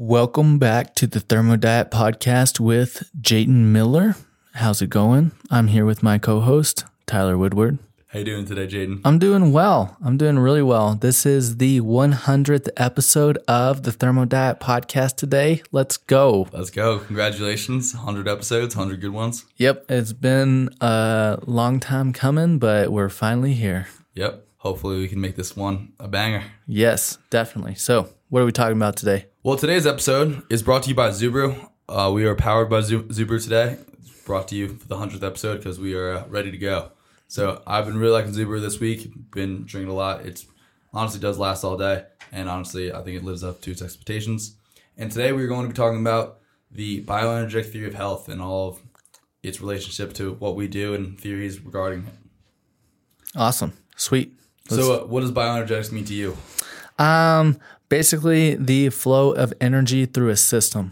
Welcome back to the Thermodiet podcast with Jayton Miller. How's it going? I'm here with my co-host, Tyler Woodward. How you doing today, Jayden? I'm doing well. I'm doing really well. This is the 100th episode of the Thermodiet podcast today. Let's go. Let's go. Congratulations. 100 episodes, 100 good ones. Yep, it's been a long time coming, but we're finally here. Yep. Hopefully we can make this one a banger. Yes, definitely. So, what are we talking about today? Well, today's episode is brought to you by Zubru. We are powered by Zubru today. It's brought to you for the 100th episode because we are ready to go. So I've been really liking Zubru this week. Been drinking a lot. It honestly does last all day. And honestly, I think it lives up to its expectations. And today we're going to be talking about the bioenergetic theory of health and all of its relationship to what we do and theories regarding it. Awesome. Sweet. So what does bioenergetics mean to you? Basically the flow of energy through a system,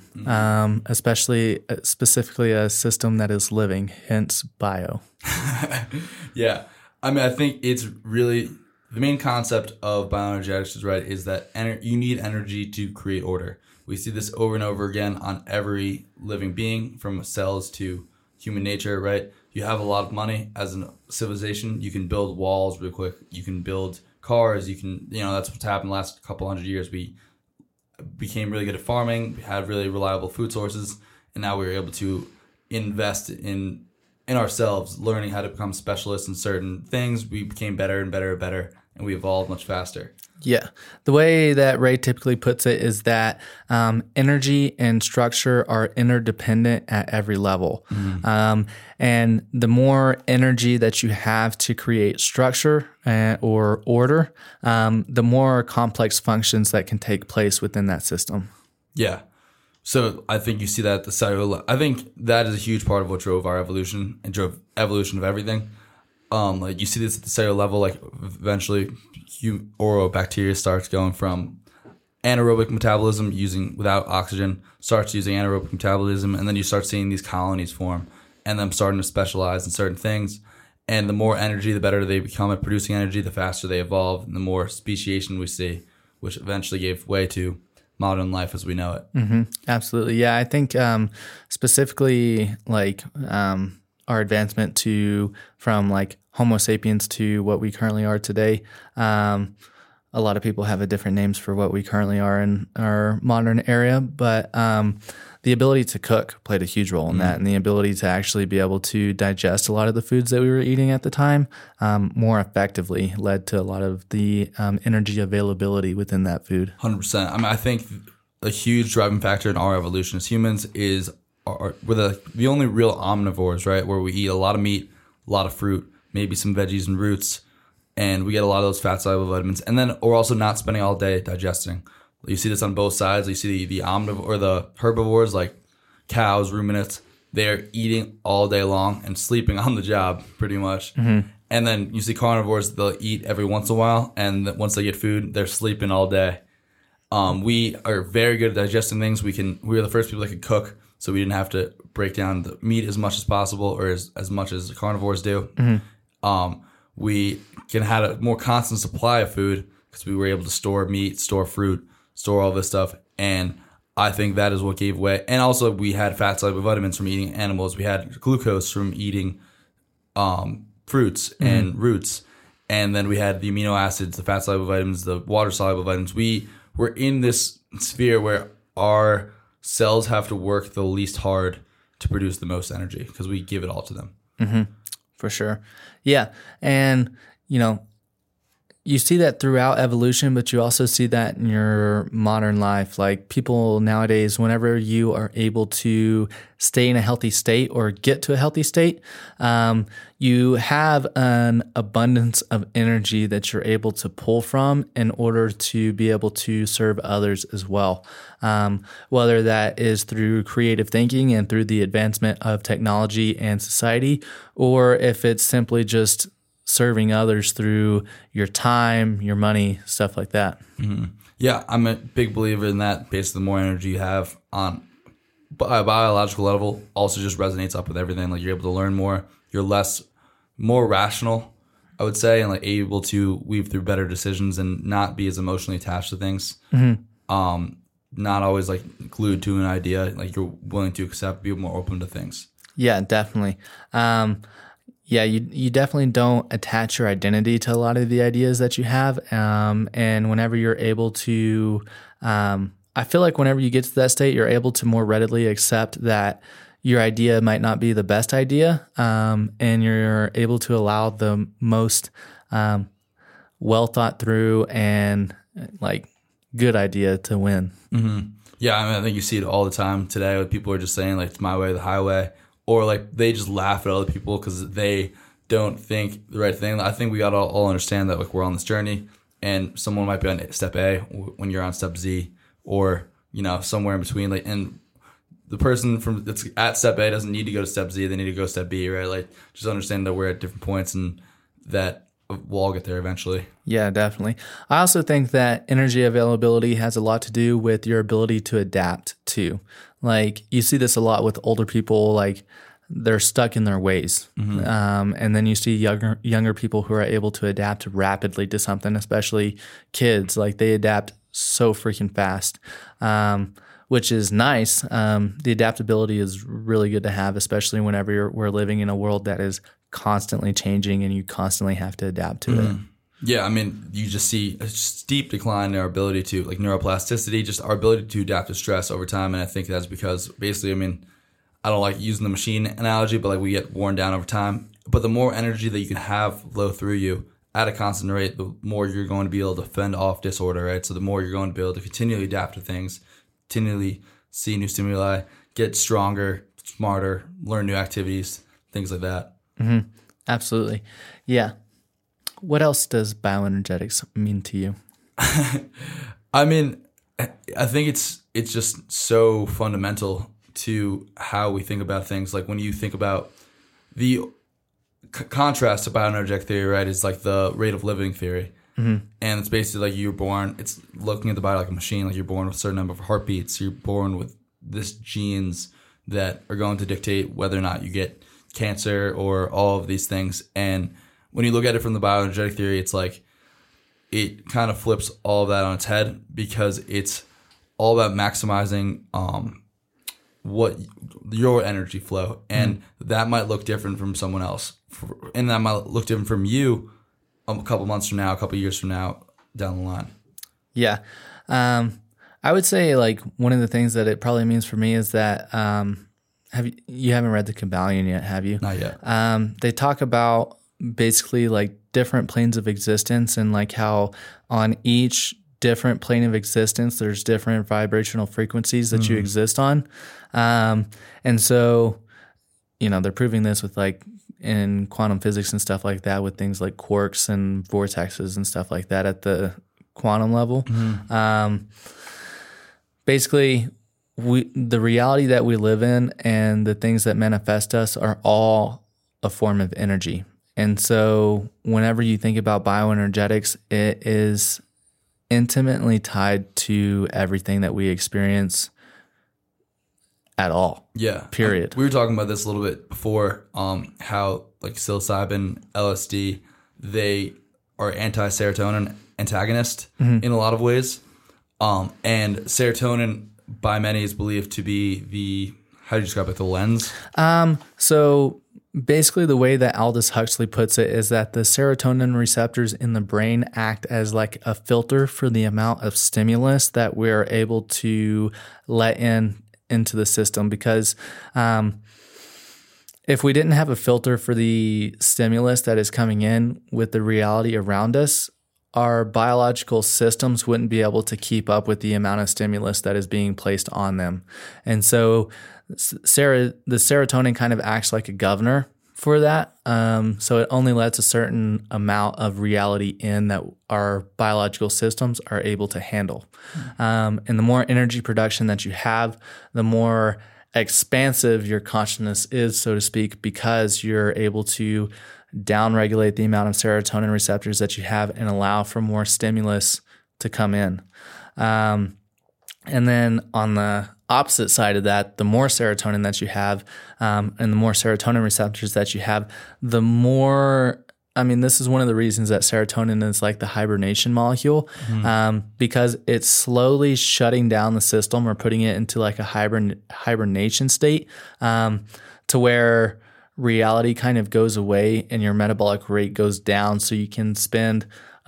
specifically a system that is living, hence bio. Yeah. I mean, I think it's really the main concept of bioenergetics is that you need energy to create order. We see this over and over again on every living being, from cells to human nature, right? You have a lot of money as a civilization, you can build walls real quick. You can build cars. That's what's happened the last couple hundred years. We became really good at farming. We had really reliable food sources. And now we're able to invest in ourselves, learning how to become specialists in certain things. We became better and better and better, and we evolved much faster. Yeah. The way that Ray typically puts it is that energy and structure are interdependent at every level. Mm-hmm. And the more energy that you have to create structure or order, the more complex functions that can take place within that system. Yeah. So I think you see that at the cellular. I think that is a huge part of what drove our evolution and drove evolution of everything. Like you see this at the cellular level, like eventually bacteria starts going from anaerobic metabolism without oxygen, starts using anaerobic metabolism, and then you start seeing these colonies form and them starting to specialize in certain things. And the more energy, the better they become at producing energy, the faster they evolve, and the more speciation we see, which eventually gave way to modern life as we know it. Mm-hmm. Absolutely. Yeah, I think specifically like our advancement from like Homo sapiens to what we currently are today. A lot of people have different names for what we currently are in our modern era, but the ability to cook played a huge role in that, and the ability to actually be able to digest a lot of the foods that we were eating at the time more effectively led to a lot of the energy availability within that food. 100%. I mean, I think a huge driving factor in our evolution as humans is we're the only real omnivores, right? Where we eat a lot of meat, a lot of fruit, maybe some veggies and roots, and we get a lot of those fat-soluble vitamins. And then we're also not spending all day digesting. You see this on both sides. You see the omnivore or the herbivores like cows, ruminants. They're eating all day long and sleeping on the job pretty much. Mm-hmm. And then you see carnivores. They'll eat every once in a while, and once they get food, they're sleeping all day. We are very good at digesting things. We were the first people that could cook, so we didn't have to break down the meat as much as possible or as much as the carnivores do. Mm-hmm. We can have a more constant supply of food because we were able to store meat, store fruit, store all this stuff. And I think that is what gave way. And also we had fat-soluble vitamins from eating animals. We had glucose from eating fruits and roots. And then we had the amino acids, the fat-soluble vitamins, the water-soluble vitamins. We were in this sphere where our cells have to work the least hard to produce the most energy because we give it all to them. Mm-hmm. For sure. Yeah. And, you see that throughout evolution, but you also see that in your modern life. Like people nowadays, whenever you are able to stay in a healthy state or get to a healthy state, you have an abundance of energy that you're able to pull from in order to be able to serve others as well. Whether that is through creative thinking and through the advancement of technology and society, or if it's simply just serving others through your time, your money, stuff like that. Mm-hmm. Yeah, I'm a big believer in that. Basically, the more energy you have on a biological level also just resonates up with everything. Like you're able to learn more. You're more rational, I would say, and like able to weave through better decisions and not be as emotionally attached to things. Mm-hmm. not always like glued to an idea. Like you're willing to accept, be more open to things. Yeah, definitely. Yeah, you definitely don't attach your identity to a lot of the ideas that you have. And whenever you're able to, I feel like whenever you get to that state, you're able to more readily accept that your idea might not be the best idea, and you're able to allow the most well thought through and like good idea to win. Mm-hmm. Yeah, I mean, I think you see it all the time today. With people are just saying like it's my way or the highway, or like they just laugh at other people because they don't think the right thing. I think we gotta all understand that like we're on this journey, and someone might be on step A when you're on step Z, or somewhere in between. Like, and the person that's at step A doesn't need to go to step Z; they need to go to step B, right? Like, just understand that we're at different points, and that we'll all get there eventually. Yeah, definitely. I also think that energy availability has a lot to do with your ability to adapt too. Like you see this a lot with older people, like they're stuck in their ways. Mm-hmm. And then you see younger people who are able to adapt rapidly to something, especially kids. Like they adapt so freaking fast, which is nice. The adaptability is really good to have, especially whenever we're living in a world that is constantly changing and you constantly have to adapt to it. Yeah, I mean, you just see a steep decline in our ability to, like neuroplasticity, just our ability to adapt to stress over time. And I think that's because basically, I mean, I don't like using the machine analogy, but like we get worn down over time. But the more energy that you can have flow through you at a constant rate, the more you're going to be able to fend off disorder, right? So the more you're going to be able to continually adapt to things, continually see new stimuli, get stronger, smarter, learn new activities, things like that. Mm-hmm. Absolutely. Yeah. What else does bioenergetics mean to you? I mean, I think it's just so fundamental to how we think about things. Like when you think about the contrast to bioenergetic theory, right, is like the rate of living theory. Mm-hmm. And it's basically like you're born, it's looking at the body like a machine, like you're born with a certain number of heartbeats. You're born with this genes that are going to dictate whether or not you get cancer or all of these things. And when you look at it from the bioenergetic theory, it's like it kind of flips all of that on its head, because it's all about maximizing what your energy flow, and that might look different from someone else, and that might look different from you a couple months from now, a couple years from now down the line. Yeah. I would say like one of the things that it probably means for me is that you haven't read the Kybalion yet, have you? Not yet. They talk about basically like different planes of existence, and like how on each different plane of existence there's different vibrational frequencies that you exist on. And so, they're proving this with like in quantum physics and stuff like that, with things like quarks and vortexes and stuff like that at the quantum level. Basically, the reality that we live in and the things that manifest us are all a form of energy. And so whenever you think about bioenergetics, it is intimately tied to everything that we experience at all. Yeah. Period. We were talking about this a little bit before, how like psilocybin, LSD, they are anti-serotonin antagonist in a lot of ways. And serotonin by many is believed to be how do you describe it, the lens? So basically the way that Aldous Huxley puts it is that the serotonin receptors in the brain act as like a filter for the amount of stimulus that we're able to let into the system. Because if we didn't have a filter for the stimulus that is coming in with the reality around us, our biological systems wouldn't be able to keep up with the amount of stimulus that is being placed on them. And so the serotonin kind of acts like a governor for that. So it only lets a certain amount of reality in that our biological systems are able to handle. And the more energy production that you have, the more expansive your consciousness is, so to speak, because you're able to downregulate the amount of serotonin receptors that you have and allow for more stimulus to come in. And then on the opposite side of that, the more serotonin that you have, and the more serotonin receptors that you have, the more I mean, this is one of the reasons that serotonin is like the hibernation molecule, because it's slowly shutting down the system or putting it into like a hibernation state, to where reality kind of goes away and your metabolic rate goes down. So you can spend,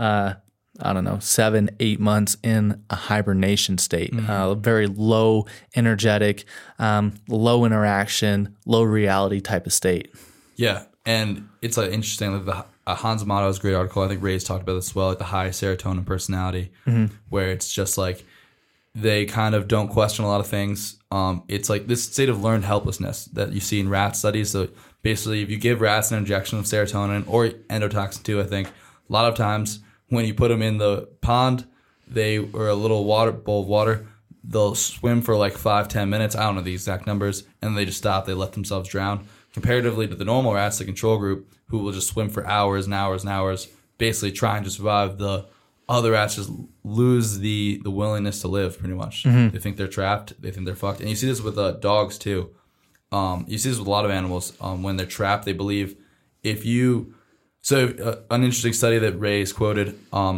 7-8 months in a hibernation state, very low energetic, low interaction, low reality type of state. Yeah. And it's like interesting, like Hans Motto's great article, I think Ray's talked about this as well, like the high serotonin personality, where it's just like they kind of don't question a lot of things. It's like this state of learned helplessness that you see in rat studies. So basically, if you give rats an injection of serotonin or endotoxin too, I think a lot of times when you put them in the pond, or a little bowl of water, they'll swim for like 5-10 minutes. I don't know the exact numbers, and they just stop. They let themselves drown. Comparatively to the normal rats, the control group, who will just swim for hours and hours and hours, basically trying to survive. The other rats just lose the willingness to live, pretty much. They think they're trapped. They think they're fucked. And you see this with dogs, too. You see this with a lot of animals. When they're trapped, they believe if you... So an interesting study that Ray's quoted,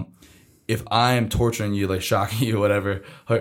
if I am torturing you, like shocking you, whatever,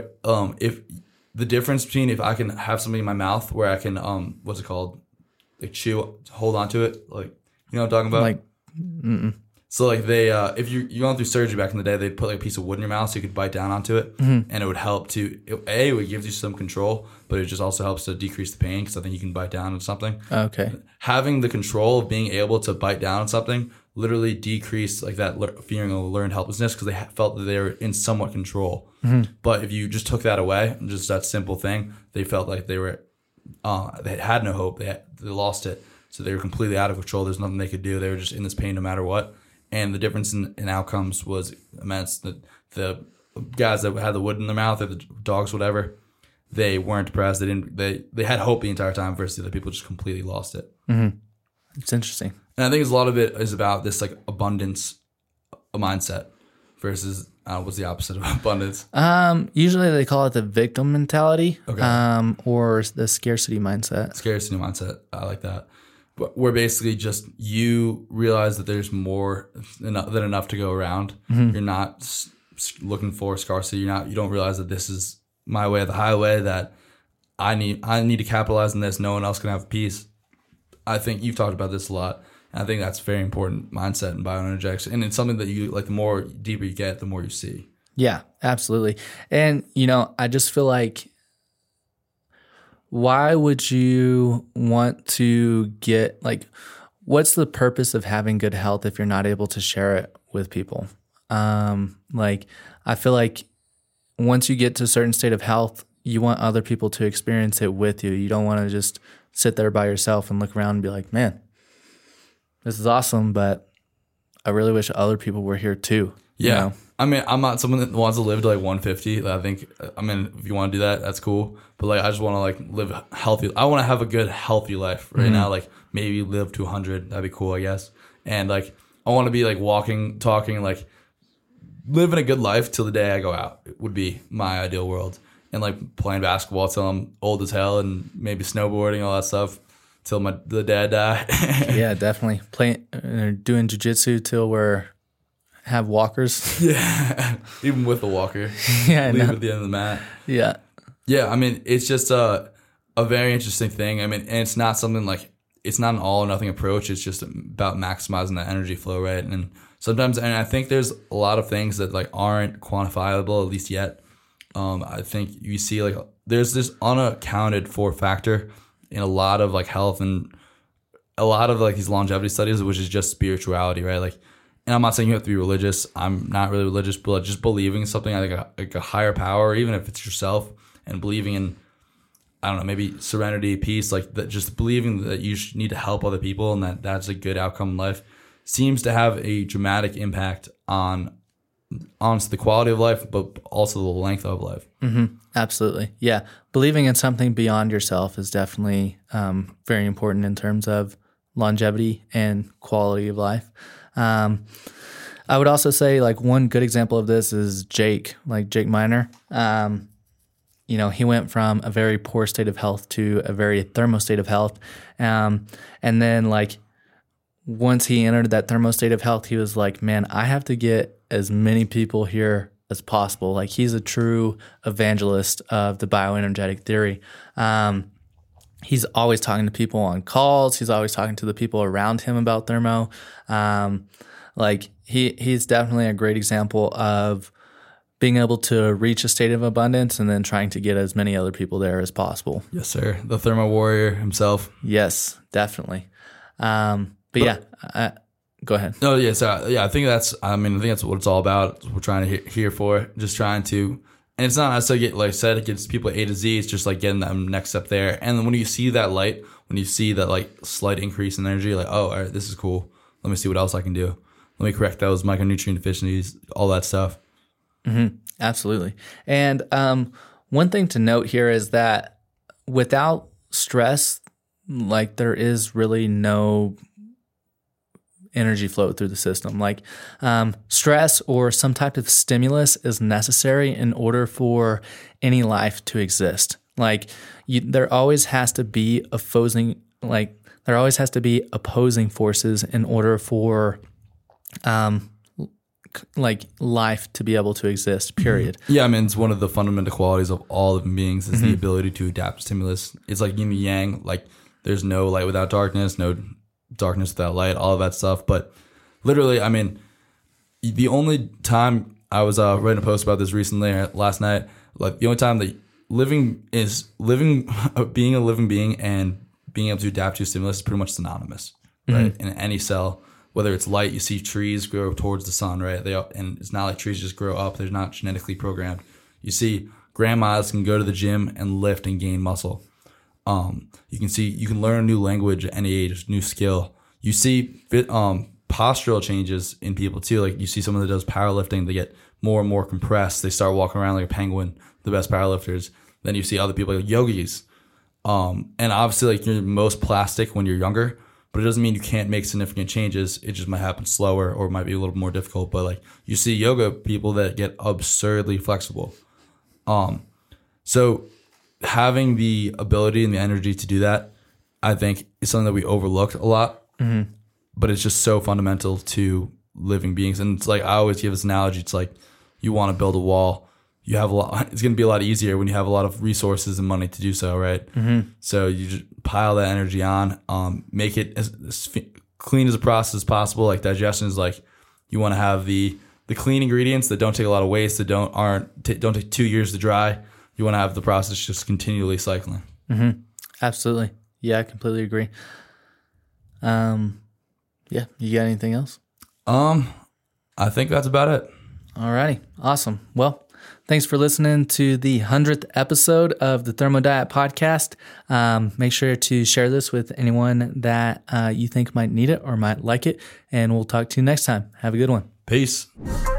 if the difference between if I can have something in my mouth where I can, what's it called? Like chew, hold on to it, like, you know what I'm talking about? Like, so like they, if you're going through surgery back in the day, they'd put like a piece of wood in your mouth so you could bite down onto it, and it would help to, it would give you some control, but it just also helps to decrease the pain because I think you can bite down on something. Okay. Having the control of being able to bite down on something literally decreased like that feeling of learned helplessness because they felt that they were in somewhat control. But if you just took that away, just that simple thing, they felt like they were, they had no hope. They lost it. So they were completely out of control. There's nothing they could do. They were just in this pain no matter what. And the difference in outcomes was immense. The guys that had the wood in their mouth, or the dogs, whatever, they weren't depressed. They had hope the entire time versus the other people just completely lost it. It's interesting. And I think a lot of it is about this like abundance mindset versus what's the opposite of abundance? Usually they call it the victim mentality, Okay. or the scarcity mindset. Scarcity mindset. I like that. But where basically just you realize that there's more than enough to go around. You're not looking for scarcity. You don't realize that this is my way of the highway, that I need to capitalize on this. No one else can have peace. I think you've talked about this a lot. And I think that's a very important mindset in bioenergetics. And it's something that you, like, the more deeper you get, the more you see. Yeah, absolutely. And, I just feel like, why would you want to get, like, what's the purpose of having good health if you're not able to share it with people? Like, I feel like once you get to a certain state of health, you want other people to experience it with you. You don't want to just sit there by yourself and look around and be like, man, this is awesome, but I really wish other people were here too. Yeah. I mean, I'm not someone that wants to live to like 150. I think, if you want to do that, that's cool. But like, I just want to like live healthy. I want to have a good, healthy life right now. Like maybe live to 100. That'd be cool, I guess. And like, I want to be like walking, talking, like living a good life till the day I go out. It would be my ideal world. And like playing basketball till I'm old as hell, and maybe snowboarding, all that stuff till the day I die. Yeah, definitely. Doing jiu-jitsu till have walkers. Yeah, even with the walker. Yeah, leave at the end of the mat. Yeah. Yeah, I mean, it's just a very interesting thing. I mean, and it's not something like, it's not an all or nothing approach. It's just about maximizing that energy flow, right? And sometimes, and I think there's a lot of things that like aren't quantifiable, at least yet. I think you see like there's this unaccounted for factor in a lot of like health and a lot of like these longevity studies, which is just spirituality, right? Like, and I'm not saying you have to be religious. I'm not really religious, but like just believing in something like a higher power, even if it's yourself, and believing in, I don't know, maybe serenity, peace, like that, just believing that you need to help other people and that's a good outcome in life seems to have a dramatic impact on the quality of life, but also the length of life. Mm-hmm. Absolutely. Yeah. Believing in something beyond yourself is definitely very important in terms of longevity and quality of life. I would also say like one good example of this is Jake Miner. He went from a very poor state of health to a very thermo state of health. And then like once he entered that thermo state of health, he was like, man, I have to get as many people here as possible. Like, he's a true evangelist of the bioenergetic theory. He's always talking to people on calls. He's always talking to the people around him about thermo. Like, he's definitely a great example of being able to reach a state of abundance and then trying to get as many other people there as possible. Yes, sir. The thermo warrior himself. Yes, definitely. Go ahead. No, yeah, so yeah, I think that's what it's all about. We're trying to here for, just trying to, and it's not necessarily like I said, it gets people A to Z. It's just like getting them next step there. And then when you see that light, when you see that like slight increase in energy, like, oh, all right, this is cool. Let me see what else I can do. Let me correct those micronutrient deficiencies, all that stuff. Mm-hmm. Absolutely. And one thing to note here is that without stress, like, there is really no energy flow through the system. Like, stress or some type of stimulus is necessary in order for any life to exist. Like, there always has to be opposing forces in order for like life to be able to exist, period. Yeah, I mean, it's one of the fundamental qualities of all living beings is the ability to adapt to stimulus. It's like yin and yang, like there's no light without darkness, no darkness without light, all of that stuff. But literally, I mean, the only time I was writing a post about this recently, last night, like the only time that being a living being and being able to adapt to stimulus is pretty much synonymous, right? In any cell. Whether it's light, you see trees grow towards the sun, right? And it's not like trees just grow up. They're not genetically programmed. You see grandmas can go to the gym and lift and gain muscle. You can learn a new language at any age, new skill. You see postural changes in people too. Like, you see someone that does powerlifting, they get more and more compressed. They start walking around like a penguin, the best powerlifters. Then you see other people like yogis. And obviously, like, you're most plastic when you're younger, but it doesn't mean you can't make significant changes. It just might happen slower or it might be a little more difficult. But like, you see yoga people that get absurdly flexible. So having the ability and the energy to do that, I think, is something that we overlooked a lot. Mm-hmm. But it's just so fundamental to living beings. And it's like, I always give this analogy. It's like, you want to build a wall. You have it's going to be a lot easier when you have a lot of resources and money to do so, right? Mm-hmm. So you just pile that energy on, make it as clean as a process as possible. Like, digestion is like, you want to have the clean ingredients that don't take a lot of waste, that don't take 2 years to dry. You want to have the process just continually cycling. Mm-hmm. Absolutely. Yeah, I completely agree. Yeah, you got anything else? I think that's about it. All righty. Awesome. Well, thanks for listening to the 100th episode of the Thermo Diet Podcast. Make sure to share this with anyone that you think might need it or might like it, and we'll talk to you next time. Have a good one. Peace.